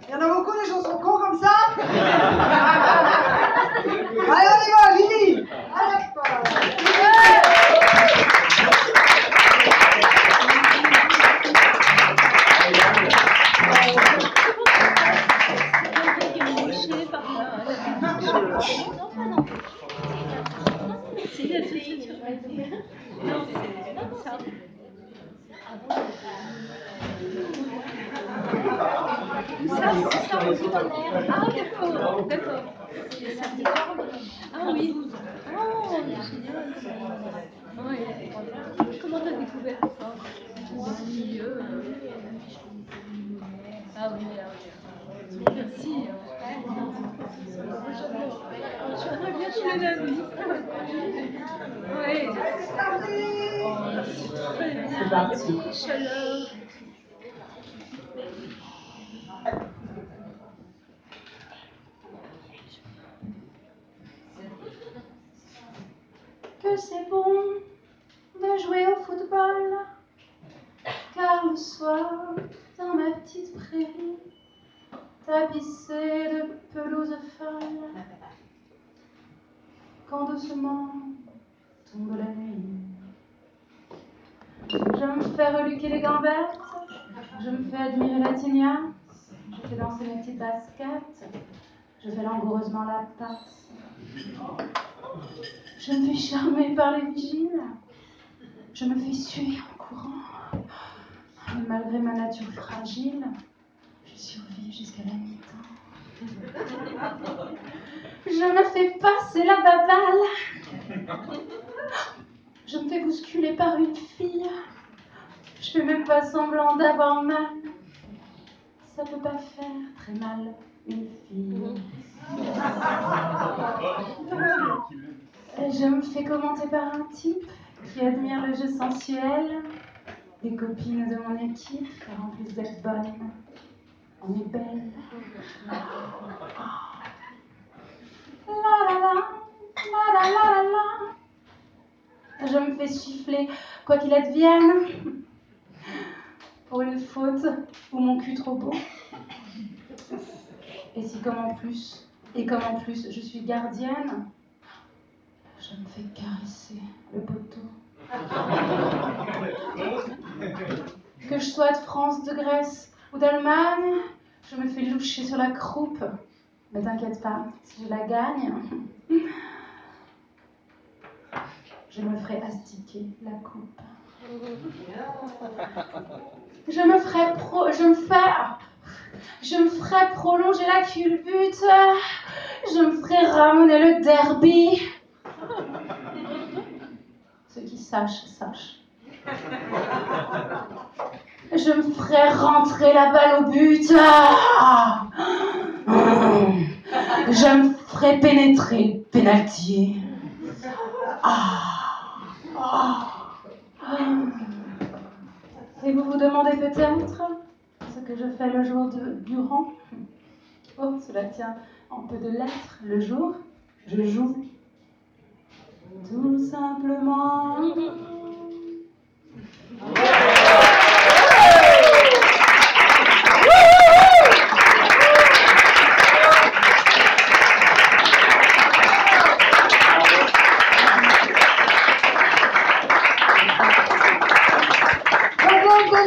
Il y en a beaucoup des chansons cons comme ça. Allez, on y va, Lily. Allez, Ça aussi dans l'air. Ah, d'accord. Ah oui. Oh, génial. Ouais. Comment t'as découvert ça? Dans le milieu. Ah oui, merci. J'aimerais bien jouer la nuit. Oui. c'est parti. Chaleur. Que c'est bon de jouer au football, car le soir, dans ma petite prairie, tapissée de pelouse folle, quand doucement tombe la nuit, je me fais reluquer les gambettes, je me fais admirer la tignasse, je fais danser mes petites baskets, je fais langoureusement la passe. Je me fais charmer par les vigiles, je me fais suer en courant. Mais malgré ma nature fragile, je survis jusqu'à la mi-temps. Je me fais passer la baballe. Je me fais bousculer par une fille. Je fais même pas semblant d'avoir mal. Ça peut pas faire très mal une fille. Et je me fais commenter par un type qui admire le jeu sensuel des copines de mon équipe, car en plus d'être bonne, on est belle. La la la, la la la la la. Je me fais siffler, quoi qu'il advienne, pour une faute ou mon cul trop beau. Et comme en plus je suis gardienne, je me fais caresser le poteau. Que je sois de France, de Grèce ou d'Allemagne, je me fais loucher sur la croupe. Mais t'inquiète pas, si je la gagne, je me ferai astiquer la coupe. Je me ferai prolonger la culbute. Je me ferai ramener le derby. Ceux qui sachent. Je me ferai rentrer la balle au but. Je me ferai pénétrer le pénalty. Et vous vous demandez peut-être ce que je fais le jour durant. Oh, cela tient en peu de lettres. Le jour, je joue. Tout simplement.